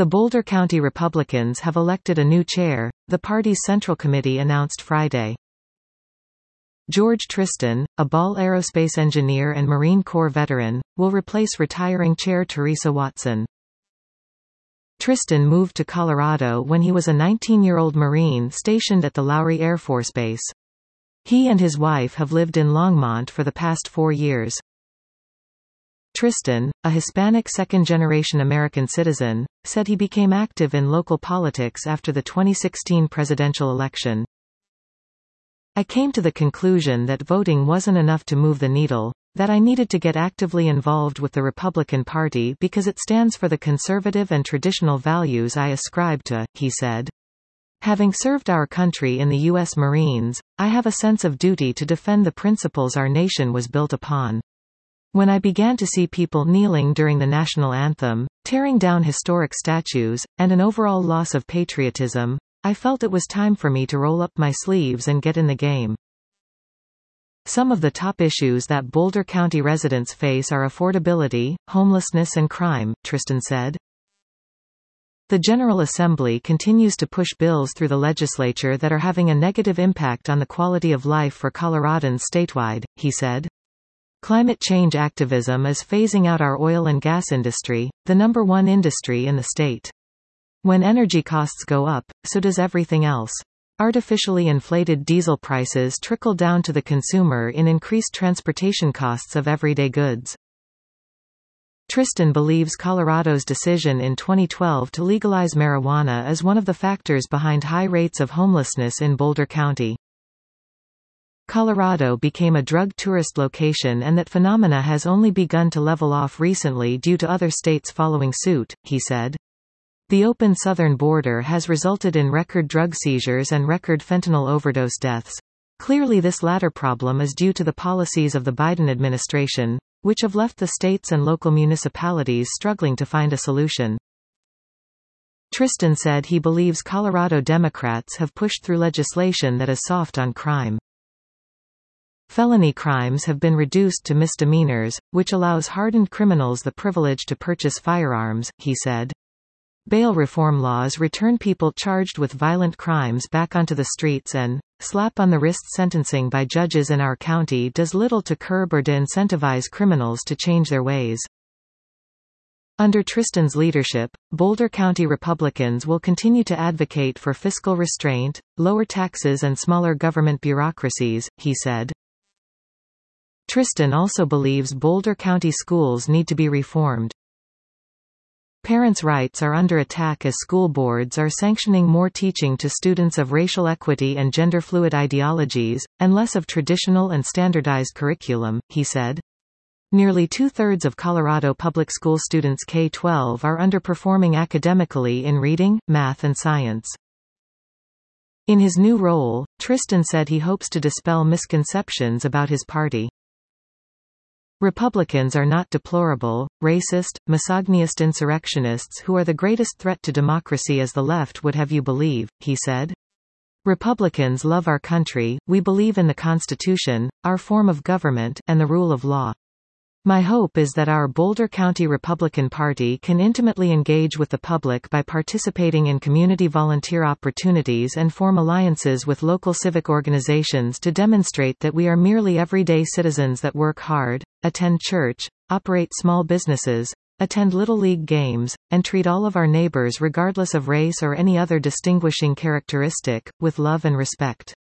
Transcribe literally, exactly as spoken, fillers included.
The Boulder County Republicans have elected a new chair, the party's Central Committee announced Friday. George Tristan, a Ball aerospace engineer and Marine Corps veteran, will replace retiring Chair Teresa Watson. Tristan moved to Colorado when he was a nineteen-year-old Marine stationed at the Lowry Air Force Base. He and his wife have lived in Longmont for the past four years. Tristan, a Hispanic second-generation American citizen, said he became active in local politics after the twenty sixteen presidential election. I came to the conclusion that voting wasn't enough to move the needle, that I needed to get actively involved with the Republican Party because it stands for the conservative and traditional values I ascribe to, he said. Having served our country in the U S Marines, I have a sense of duty to defend the principles our nation was built upon. When I began to see people kneeling during the national anthem, tearing down historic statues, and an overall loss of patriotism, I felt it was time for me to roll up my sleeves and get in the game. Some of the top issues that Boulder County residents face are affordability, homelessness and crime, Tristan said. The General Assembly continues to push bills through the legislature that are having a negative impact on the quality of life for Coloradans statewide, he said. Climate change activism is phasing out our oil and gas industry, the number one industry in the state. When energy costs go up, so does everything else. Artificially inflated diesel prices trickle down to the consumer in increased transportation costs of everyday goods. Tristan believes Colorado's decision in twenty twelve to legalize marijuana is one of the factors behind high rates of homelessness in Boulder County. Colorado became a drug tourist location and that phenomena has only begun to level off recently due to other states following suit, he said. The open southern border has resulted in record drug seizures and record fentanyl overdose deaths. Clearly this latter problem is due to the policies of the Biden administration, which have left the states and local municipalities struggling to find a solution. Tristan said he believes Colorado Democrats have pushed through legislation that is soft on crime. Felony crimes have been reduced to misdemeanors, which allows hardened criminals the privilege to purchase firearms, he said. Bail reform laws return people charged with violent crimes back onto the streets and slap-on-the-wrist sentencing by judges in our county does little to curb or de-incentivize criminals to change their ways. Under Tristan's leadership, Boulder County Republicans will continue to advocate for fiscal restraint, lower taxes and smaller government bureaucracies, he said. Tristan also believes Boulder County schools need to be reformed. Parents' rights are under attack as school boards are sanctioning more teaching to students of racial equity and gender-fluid ideologies, and less of traditional and standardized curriculum, he said. Nearly two-thirds of Colorado public school students K through twelve are underperforming academically in reading, math and science. In his new role, Tristan said he hopes to dispel misconceptions about his party. Republicans are not deplorable, racist, misogynist insurrectionists who are the greatest threat to democracy as the left would have you believe, he said. Republicans love our country, we believe in the Constitution, our form of government, and the rule of law. My hope is that our Boulder County Republican Party can intimately engage with the public by participating in community volunteer opportunities and form alliances with local civic organizations to demonstrate that we are merely everyday citizens that work hard, attend church, operate small businesses, attend Little League games, and treat all of our neighbors regardless of race or any other distinguishing characteristic, with love and respect.